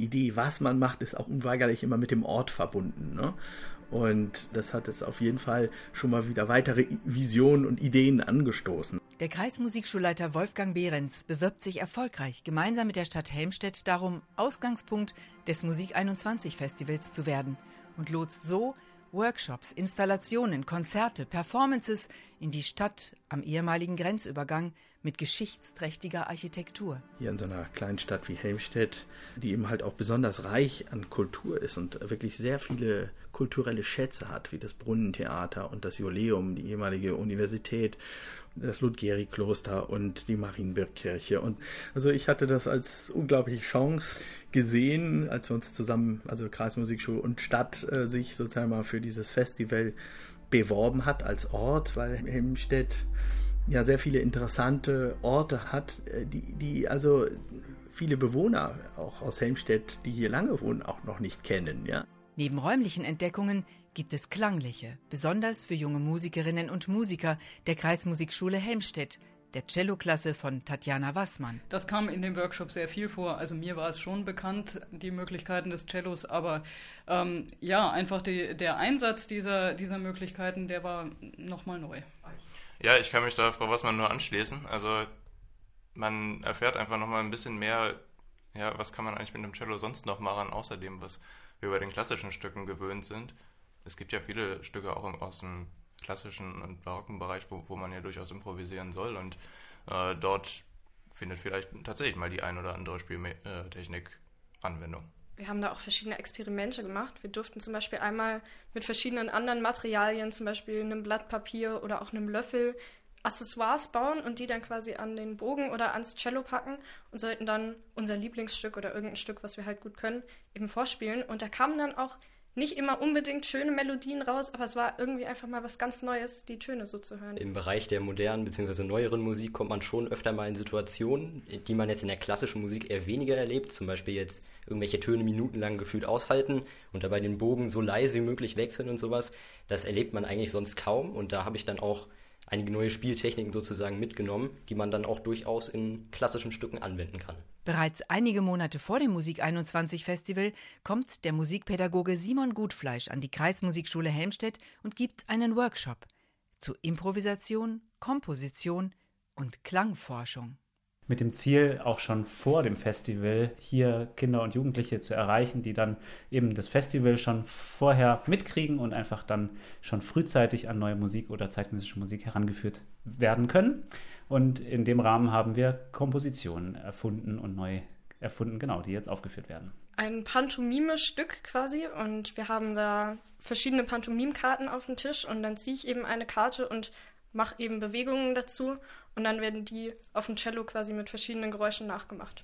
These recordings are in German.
Idee, was man macht, ist auch unweigerlich immer mit dem Ort verbunden, ne? Und das hat jetzt auf jeden Fall schon mal wieder weitere Visionen und Ideen angestoßen. Der Kreismusikschulleiter Wolfgang Behrens bewirbt sich erfolgreich, gemeinsam mit der Stadt Helmstedt darum, Ausgangspunkt des Musik 21 Festivals zu werden und lotst so Workshops, Installationen, Konzerte, Performances in die Stadt am ehemaligen Grenzübergang mit geschichtsträchtiger Architektur. Hier in so einer kleinen Stadt wie Helmstedt, die eben halt auch besonders reich an Kultur ist und wirklich sehr viele kulturelle Schätze hat, wie das Brunnentheater und das Joleum, die ehemalige Universität, das Ludgeri-Kloster und die Marienburgkirche. Und also ich hatte das als unglaubliche Chance gesehen, als wir uns zusammen, also Kreismusikschule und Stadt, sich sozusagen mal für dieses Festival beworben hat als Ort, weil Helmstedt ja sehr viele interessante Orte hat, die also viele Bewohner auch aus Helmstedt, die hier lange wohnen, auch noch nicht kennen, ja. Neben räumlichen Entdeckungen gibt es klangliche, besonders für junge Musikerinnen und Musiker der Kreismusikschule Helmstedt, der Celloklasse von Tatjana Wassmann. Das kam in dem Workshop sehr viel vor. Also mir war es schon bekannt, die Möglichkeiten des Cellos, aber einfach der Einsatz dieser Möglichkeiten, der war nochmal neu. Ja, ich kann mich da Frau Wassmann nur anschließen. Also man erfährt einfach nochmal ein bisschen mehr, ja, was kann man eigentlich mit dem Cello sonst noch machen, außer dem, was wir bei den klassischen Stücken gewöhnt sind. Es gibt ja viele Stücke auch aus dem klassischen und barocken Bereich, wo man ja durchaus improvisieren soll, und dort findet vielleicht tatsächlich mal die ein oder andere Spieltechnik Anwendung. Wir haben da auch verschiedene Experimente gemacht. Wir durften zum Beispiel einmal mit verschiedenen anderen Materialien, zum Beispiel einem Blatt Papier oder auch einem Löffel, Accessoires bauen und die dann quasi an den Bogen oder ans Cello packen und sollten dann unser Lieblingsstück oder irgendein Stück, was wir halt gut können, eben vorspielen. Und da kamen dann auch nicht immer unbedingt schöne Melodien raus, aber es war irgendwie einfach mal was ganz Neues, die Töne so zu hören. Im Bereich der modernen bzw. neueren Musik kommt man schon öfter mal in Situationen, die man jetzt in der klassischen Musik eher weniger erlebt. Zum Beispiel jetzt irgendwelche Töne minutenlang gefühlt aushalten und dabei den Bogen so leise wie möglich wechseln und sowas. Das erlebt man eigentlich sonst kaum, und da habe ich dann auch einige neue Spieltechniken sozusagen mitgenommen, die man dann auch durchaus in klassischen Stücken anwenden kann. Bereits einige Monate vor dem Musik 21 Festival kommt der Musikpädagoge Simon Gutfleisch an die Kreismusikschule Helmstedt und gibt einen Workshop zu Improvisation, Komposition und Klangforschung. Mit dem Ziel, auch schon vor dem Festival hier Kinder und Jugendliche zu erreichen, die dann eben das Festival schon vorher mitkriegen und einfach dann schon frühzeitig an neue Musik oder zeitgenössische Musik herangeführt werden können. Und in dem Rahmen haben wir Kompositionen erfunden und neu erfunden, genau, die jetzt aufgeführt werden. Ein Pantomime-Stück quasi, und wir haben da verschiedene Pantomimkarten auf dem Tisch und dann ziehe ich eben eine Karte und mache eben Bewegungen dazu und dann werden die auf dem Cello quasi mit verschiedenen Geräuschen nachgemacht.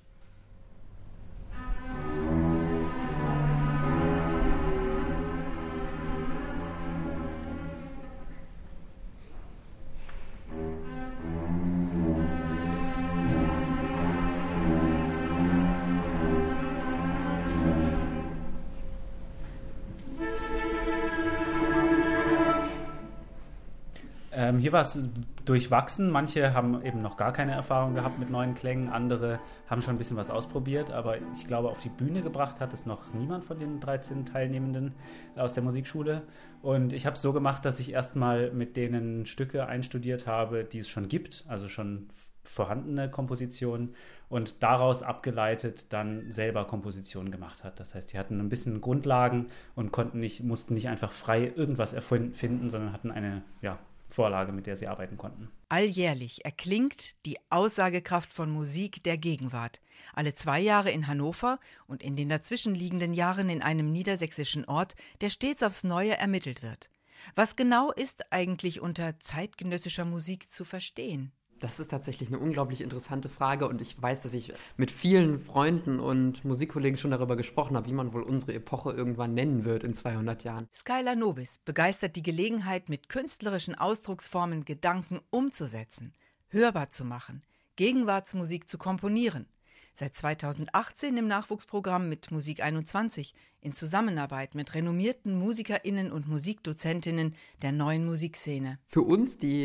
Hier war es durchwachsen. Manche haben eben noch gar keine Erfahrung gehabt mit neuen Klängen. Andere haben schon ein bisschen was ausprobiert. Aber ich glaube, auf die Bühne gebracht hat es noch niemand von den 13 Teilnehmenden aus der Musikschule. Und ich habe es so gemacht, dass ich erstmal mit denen Stücke einstudiert habe, die es schon gibt, also schon vorhandene Kompositionen, und daraus abgeleitet dann selber Kompositionen gemacht hat. Das heißt, die hatten ein bisschen Grundlagen und mussten nicht einfach frei irgendwas erfinden, sondern hatten eine Vorlage, mit der sie arbeiten konnten. Alljährlich erklingt die Aussagekraft von Musik der Gegenwart. Alle 2 Jahre in Hannover und in den dazwischenliegenden Jahren in einem niedersächsischen Ort, der stets aufs Neue ermittelt wird. Was genau ist eigentlich unter zeitgenössischer Musik zu verstehen? Das ist tatsächlich eine unglaublich interessante Frage, und ich weiß, dass ich mit vielen Freunden und Musikkollegen schon darüber gesprochen habe, wie man wohl unsere Epoche irgendwann nennen wird in 200 Jahren. Skylar Nobis begeistert die Gelegenheit, mit künstlerischen Ausdrucksformen Gedanken umzusetzen, hörbar zu machen, Gegenwartsmusik zu komponieren. Seit 2018 im Nachwuchsprogramm mit Musik 21 in Zusammenarbeit mit renommierten MusikerInnen und Musikdozentinnen der neuen Musikszene. Für uns, die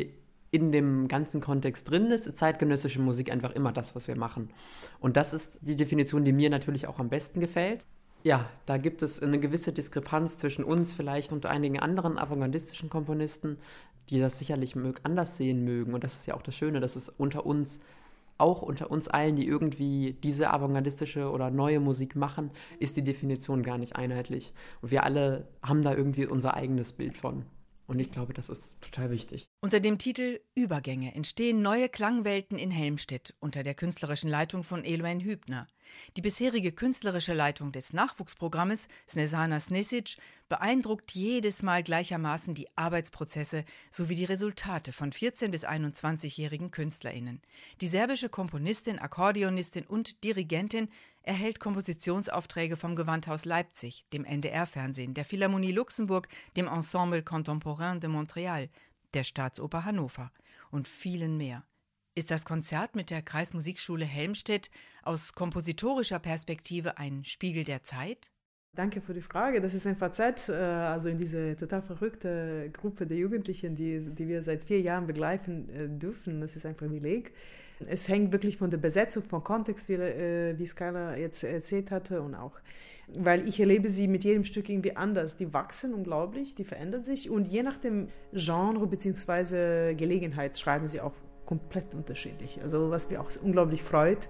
in dem ganzen Kontext drin ist zeitgenössische Musik einfach immer das, was wir machen. Und das ist die Definition, die mir natürlich auch am besten gefällt. Ja, da gibt es eine gewisse Diskrepanz zwischen uns vielleicht und einigen anderen avantgardistischen Komponisten, die das sicherlich anders sehen mögen. Und das ist ja auch das Schöne, dass es unter uns allen, die irgendwie diese avantgardistische oder neue Musik machen, ist die Definition gar nicht einheitlich. Und wir alle haben da irgendwie unser eigenes Bild von. Und ich glaube, das ist total wichtig. Unter dem Titel Übergänge entstehen neue Klangwelten in Helmstedt unter der künstlerischen Leitung von Eloine Hübner. Die bisherige künstlerische Leitung des Nachwuchsprogrammes, Snežana Snežić, beeindruckt jedes Mal gleichermaßen die Arbeitsprozesse sowie die Resultate von 14- bis 21-jährigen KünstlerInnen. Die serbische Komponistin, Akkordeonistin und Dirigentin erhält Kompositionsaufträge vom Gewandhaus Leipzig, dem NDR-Fernsehen, der Philharmonie Luxemburg, dem Ensemble Contemporain de Montréal, der Staatsoper Hannover und vielen mehr. Ist das Konzert mit der Kreismusikschule Helmstedt aus kompositorischer Perspektive ein Spiegel der Zeit? Danke für die Frage. Das ist ein Fazit, also in diese total verrückte Gruppe der Jugendlichen, die wir seit 4 Jahren begleiten dürfen. Das ist ein Privileg. Es hängt wirklich von der Besetzung, vom Kontext, wie Skylar jetzt erzählt hatte, und auch, weil ich erlebe sie mit jedem Stück irgendwie anders. Die wachsen unglaublich, die verändern sich und je nach dem Genre bzw. Gelegenheit schreiben sie auch komplett unterschiedlich. Also was mich auch unglaublich freut.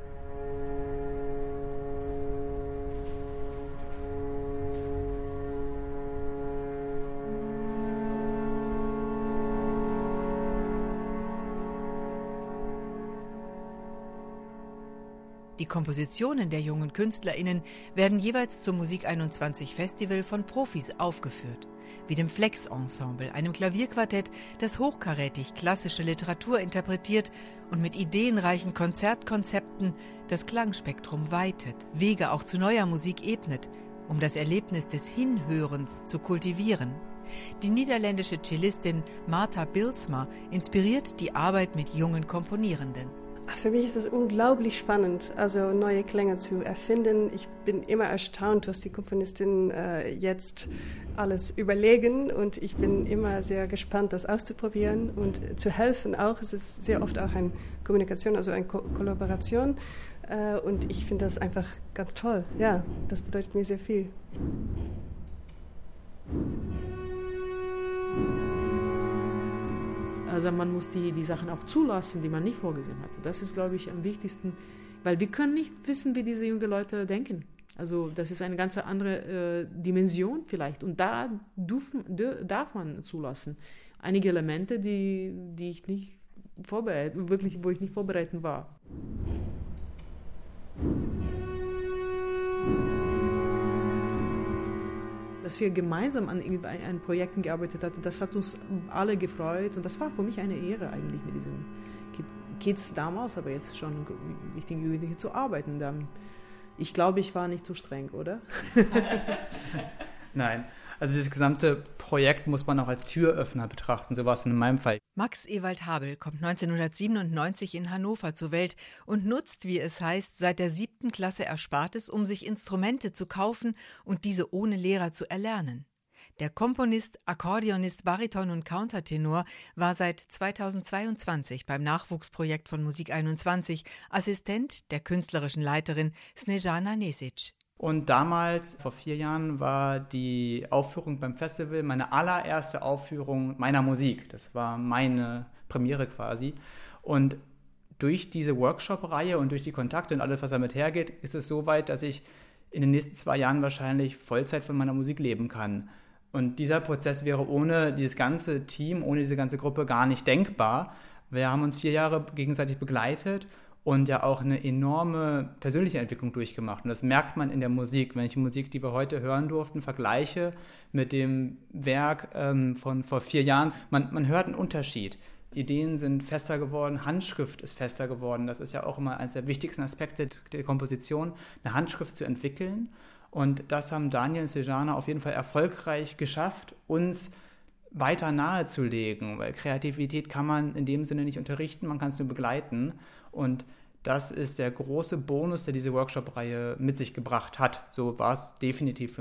Die Kompositionen der jungen KünstlerInnen werden jeweils zum Musik 21 Festival von Profis aufgeführt, wie dem Flex Ensemble, einem Klavierquartett, das hochkarätig klassische Literatur interpretiert und mit ideenreichen Konzertkonzepten das Klangspektrum weitet, Wege auch zu neuer Musik ebnet, um das Erlebnis des Hinhörens zu kultivieren. Die niederländische Cellistin Marta Bilsma inspiriert die Arbeit mit jungen Komponierenden. Für mich ist es unglaublich spannend, also neue Klänge zu erfinden. Ich bin immer erstaunt, was die Komponistinnen jetzt alles überlegen, und ich bin immer sehr gespannt, das auszuprobieren und zu helfen auch. Es ist sehr oft auch eine Kommunikation, also eine Kollaboration, und ich finde das einfach ganz toll. Ja, das bedeutet mir sehr viel. Also man muss die Sachen auch zulassen, die man nicht vorgesehen hatte. Das ist, glaube ich, am wichtigsten, weil wir können nicht wissen, wie diese jungen Leute denken. Also das ist eine ganz andere Dimension vielleicht, und da darf man zulassen. Einige Elemente, die ich nicht wo ich nicht vorbereitet war. Dass wir gemeinsam an Projekten gearbeitet hatten, das hat uns alle gefreut, und das war für mich eine Ehre eigentlich, mit diesen Kids damals, aber jetzt schon richtigen Jugendlichen zu arbeiten. Ich glaube, ich war nicht zu streng, oder? Nein, also das gesamte Projekt muss man auch als Türöffner betrachten, so war es in meinem Fall. Max Ewald Habel kommt 1997 in Hannover zur Welt und nutzt, wie es heißt, seit der 7. Klasse Erspartes, um sich Instrumente zu kaufen und diese ohne Lehrer zu erlernen. Der Komponist, Akkordeonist, Bariton und Countertenor war seit 2022 beim Nachwuchsprojekt von Musik 21 Assistent der künstlerischen Leiterin Snežana Snežić. Und damals, vor 4 Jahren, war die Aufführung beim Festival meine allererste Aufführung meiner Musik. Das war meine Premiere quasi. Und durch diese Workshop-Reihe und durch die Kontakte und alles, was damit hergeht, ist es so weit, dass ich in den nächsten 2 Jahren wahrscheinlich Vollzeit von meiner Musik leben kann. Und dieser Prozess wäre ohne dieses ganze Team, ohne diese ganze Gruppe gar nicht denkbar. Wir haben uns 4 Jahre gegenseitig begleitet und ja auch eine enorme persönliche Entwicklung durchgemacht. Und das merkt man in der Musik. Wenn ich die Musik, die wir heute hören durften, vergleiche mit dem Werk von vor 4 Jahren, man hört einen Unterschied. Ideen sind fester geworden, Handschrift ist fester geworden. Das ist ja auch immer eines der wichtigsten Aspekte der Komposition, eine Handschrift zu entwickeln. Und das haben Daniel und Snežana auf jeden Fall erfolgreich geschafft, uns weiter nahezulegen, weil Kreativität kann man in dem Sinne nicht unterrichten, man kann es nur begleiten, und das ist der große Bonus, der diese Workshop-Reihe mit sich gebracht hat. So war es definitiv für mich.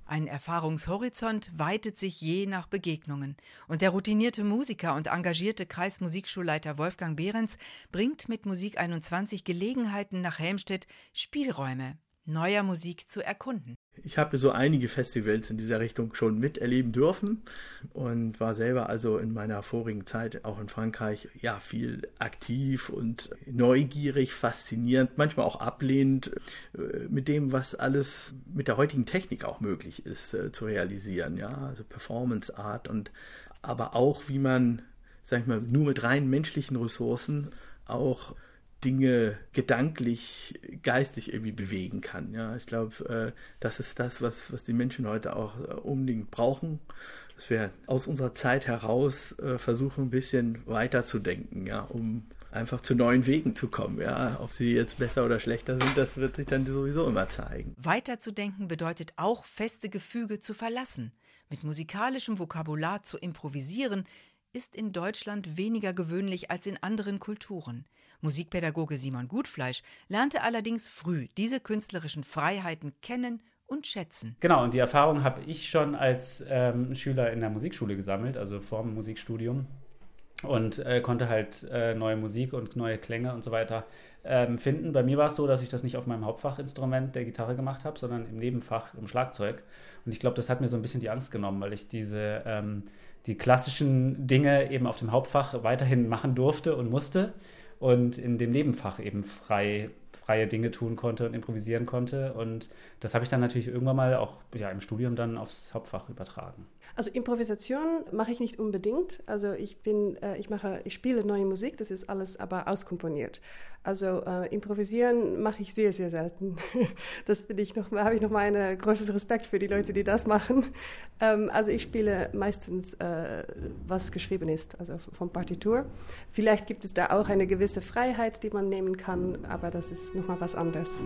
Ein Erfahrungshorizont weitet sich je nach Begegnungen. Und der routinierte Musiker und engagierte Kreismusikschulleiter Wolfgang Behrens bringt mit Musik 21 Gelegenheiten nach Helmstedt, Spielräume neuer Musik zu erkunden. Ich habe so einige Festivals in dieser Richtung schon miterleben dürfen und war selber also in meiner vorigen Zeit auch in Frankreich viel aktiv und neugierig, faszinierend, manchmal auch ablehnend mit dem, was alles mit der heutigen Technik auch möglich ist zu realisieren. Ja, also Performance Art und aber auch, wie man, sag ich mal, nur mit rein menschlichen Ressourcen auch Dinge gedanklich, geistig irgendwie bewegen kann. Ja, ich glaube, das ist das, was die Menschen heute auch unbedingt brauchen, dass wir aus unserer Zeit heraus versuchen, ein bisschen weiterzudenken, ja, um einfach zu neuen Wegen zu kommen. Ja, ob sie jetzt besser oder schlechter sind, das wird sich dann sowieso immer zeigen. Weiterzudenken bedeutet auch, feste Gefüge zu verlassen. Mit musikalischem Vokabular zu improvisieren, ist in Deutschland weniger gewöhnlich als in anderen Kulturen. Musikpädagoge Simon Gutfleisch lernte allerdings früh diese künstlerischen Freiheiten kennen und schätzen. Genau, und die Erfahrung habe ich schon als Schüler in der Musikschule gesammelt, also vor dem Musikstudium. Und konnte halt neue Musik und neue Klänge und so weiter finden. Bei mir war es so, dass ich das nicht auf meinem Hauptfachinstrument der Gitarre gemacht habe, sondern im Nebenfach im Schlagzeug. Und ich glaube, das hat mir so ein bisschen die Angst genommen, weil ich die klassischen Dinge eben auf dem Hauptfach weiterhin machen durfte und musste und in dem Nebenfach eben freie Dinge tun konnte und improvisieren konnte. Und das habe ich dann natürlich irgendwann mal auch im Studium dann aufs Hauptfach übertragen. Also Improvisation mache ich nicht unbedingt. Also ich spiele neue Musik, das ist alles aber auskomponiert. Also improvisieren mache ich sehr, sehr selten. Das habe ich noch mal einen großen Respekt für die Leute, die das machen. Also ich spiele meistens, was geschrieben ist, also vom Partitur. Vielleicht gibt es da auch eine gewisse Freiheit, die man nehmen kann, aber das ist noch mal was anderes.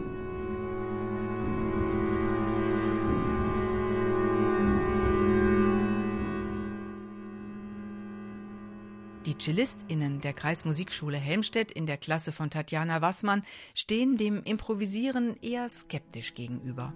Die CellistInnen der Kreismusikschule Helmstedt in der Klasse von Tatjana Wassmann stehen dem Improvisieren eher skeptisch gegenüber.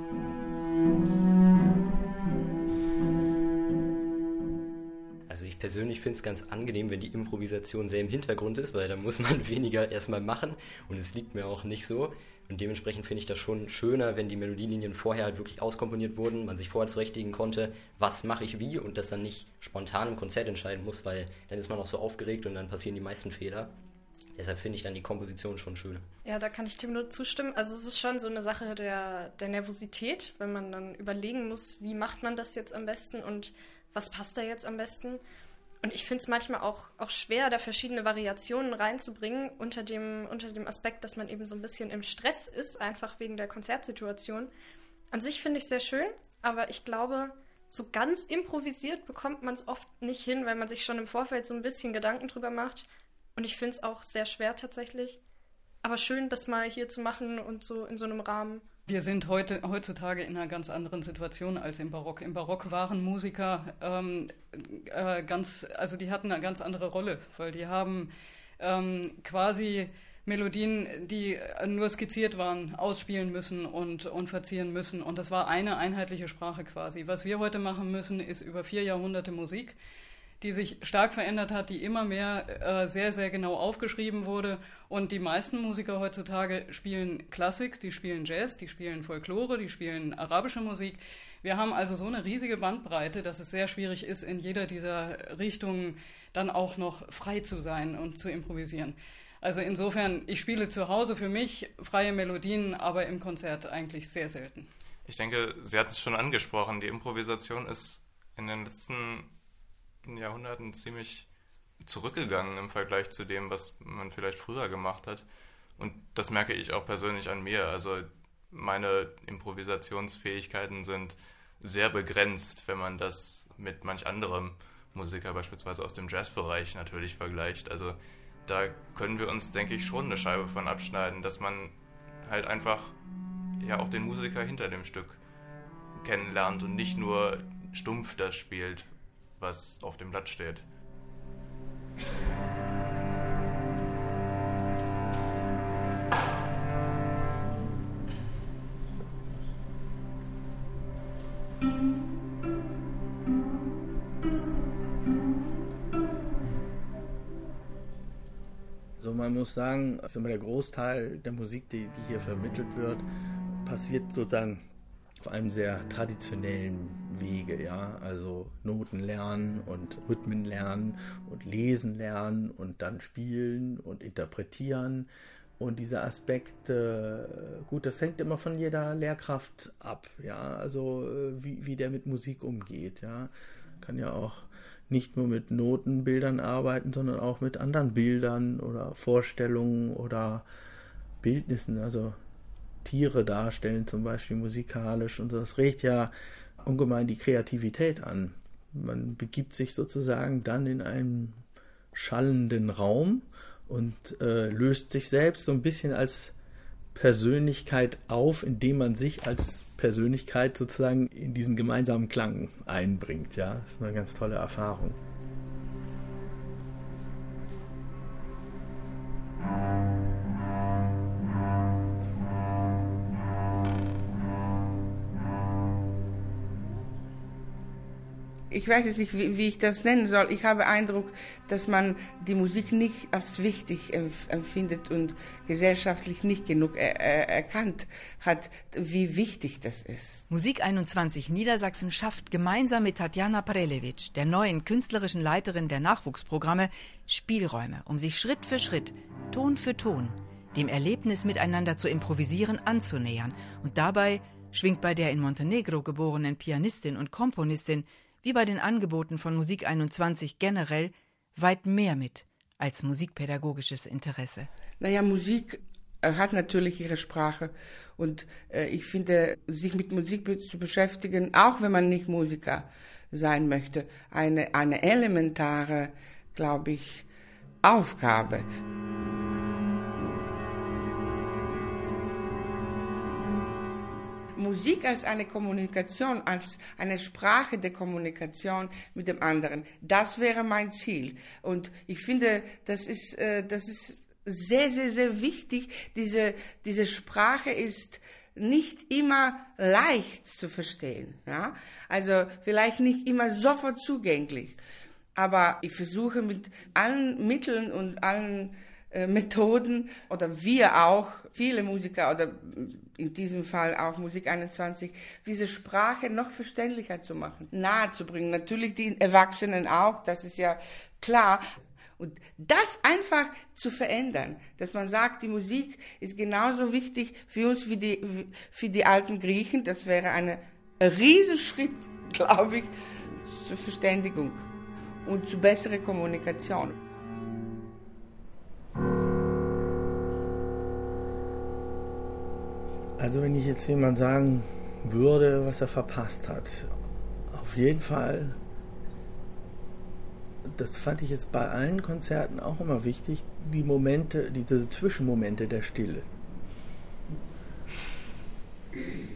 Also ich persönlich finde es ganz angenehm, wenn die Improvisation sehr im Hintergrund ist, weil da muss man weniger erstmal machen und es liegt mir auch nicht so. Und dementsprechend finde ich das schon schöner, wenn die Melodielinien vorher halt wirklich auskomponiert wurden, man sich vorher zurechtlegen konnte, was mache ich wie und das dann nicht spontan im Konzert entscheiden muss, weil dann ist man auch so aufgeregt und dann passieren die meisten Fehler. Deshalb finde ich dann die Komposition schon schön. Ja, da kann ich Tim nur zustimmen. Also es ist schon so eine Sache der Nervosität, wenn man dann überlegen muss, wie macht man das jetzt am besten und was passt da jetzt am besten. Und ich finde es manchmal auch schwer, da verschiedene Variationen reinzubringen unter dem Aspekt, dass man eben so ein bisschen im Stress ist, einfach wegen der Konzertsituation. An sich finde ich es sehr schön, aber ich glaube, so ganz improvisiert bekommt man es oft nicht hin, weil man sich schon im Vorfeld so ein bisschen Gedanken drüber macht. Und ich finde es auch sehr schwer tatsächlich. Aber schön, das mal hier zu machen und so in so einem Rahmen. Wir sind heutzutage in einer ganz anderen Situation als im Barock. Im Barock waren Musiker die hatten eine ganz andere Rolle, weil die haben quasi Melodien, die nur skizziert waren, ausspielen müssen und verzieren müssen. Und das war eine einheitliche Sprache quasi. Was wir heute machen müssen, ist über 4 Jahrhunderte Musik, die sich stark verändert hat, die immer mehr sehr, sehr genau aufgeschrieben wurde. Und die meisten Musiker heutzutage spielen Klassik, die spielen Jazz, die spielen Folklore, die spielen arabische Musik. Wir haben also so eine riesige Bandbreite, dass es sehr schwierig ist, in jeder dieser Richtungen dann auch noch frei zu sein und zu improvisieren. Also insofern, ich spiele zu Hause für mich freie Melodien, aber im Konzert eigentlich sehr selten. Ich denke, Sie hatten es schon angesprochen, die Improvisation ist in den letzten Jahrhunderten ziemlich zurückgegangen im Vergleich zu dem, was man vielleicht früher gemacht hat. Und das merke ich auch persönlich an mir. Also meine Improvisationsfähigkeiten sind sehr begrenzt, wenn man das mit manch anderem Musiker, beispielsweise aus dem Jazzbereich, natürlich vergleicht. Also da können wir uns, denke ich, schon eine Scheibe von abschneiden, dass man halt einfach auch den Musiker hinter dem Stück kennenlernt und nicht nur stumpf das spielt, was auf dem Blatt steht. Also man muss sagen, der Großteil der Musik, die hier vermittelt wird, passiert sozusagen auf einem sehr traditionellen Wege, ja, also Noten lernen und Rhythmen lernen und lesen lernen und dann spielen und interpretieren. Und dieser Aspekt, gut, das hängt immer von jeder Lehrkraft ab, ja, also wie der mit Musik umgeht, ja. Kann ja auch nicht nur mit Notenbildern arbeiten, sondern auch mit anderen Bildern oder Vorstellungen oder Bildnissen, also Tiere darstellen, zum Beispiel musikalisch und so. Das regt ja ungemein die Kreativität an. Man begibt sich sozusagen dann in einen schallenden Raum und löst sich selbst so ein bisschen als Persönlichkeit auf, indem man sich als Persönlichkeit sozusagen in diesen gemeinsamen Klang einbringt. Ja, das ist eine ganz tolle Erfahrung. Ich weiß jetzt nicht, wie ich das nennen soll. Ich habe Eindruck, dass man die Musik nicht als wichtig empfindet und gesellschaftlich nicht genug erkannt hat, wie wichtig das ist. Musik 21 Niedersachsen schafft gemeinsam mit Tatjana Prelewitsch, der neuen künstlerischen Leiterin der Nachwuchsprogramme, Spielräume, um sich Schritt für Schritt, Ton für Ton, dem Erlebnis miteinander zu improvisieren anzunähern. Und dabei schwingt bei der in Montenegro geborenen Pianistin und Komponistin wie bei den Angeboten von Musik 21 generell weit mehr mit als musikpädagogisches Interesse. Naja, Musik hat natürlich ihre Sprache und ich finde, sich mit Musik zu beschäftigen, auch wenn man nicht Musiker sein möchte, eine elementare, glaube ich, Aufgabe. Musik als eine Kommunikation, als eine Sprache der Kommunikation mit dem anderen, das wäre mein Ziel. Und ich finde, das ist sehr, sehr, sehr wichtig. Diese Sprache ist nicht immer leicht zu verstehen. Ja? Also vielleicht nicht immer sofort zugänglich. Aber ich versuche mit allen Mitteln und allen Methoden, oder wir auch, viele Musiker oder in diesem Fall auch Musik 21, diese Sprache noch verständlicher zu machen, nahe zu bringen. Natürlich die Erwachsenen auch, das ist ja klar. Und das einfach zu verändern, dass man sagt, die Musik ist genauso wichtig für uns wie für die alten Griechen. Das wäre ein Riesenschritt, glaube ich, zur Verständigung und zu besserer Kommunikation. Also wenn ich jetzt jemand sagen würde, was er verpasst hat, auf jeden Fall, das fand ich jetzt bei allen Konzerten auch immer wichtig, die Momente, diese Zwischenmomente der Stille.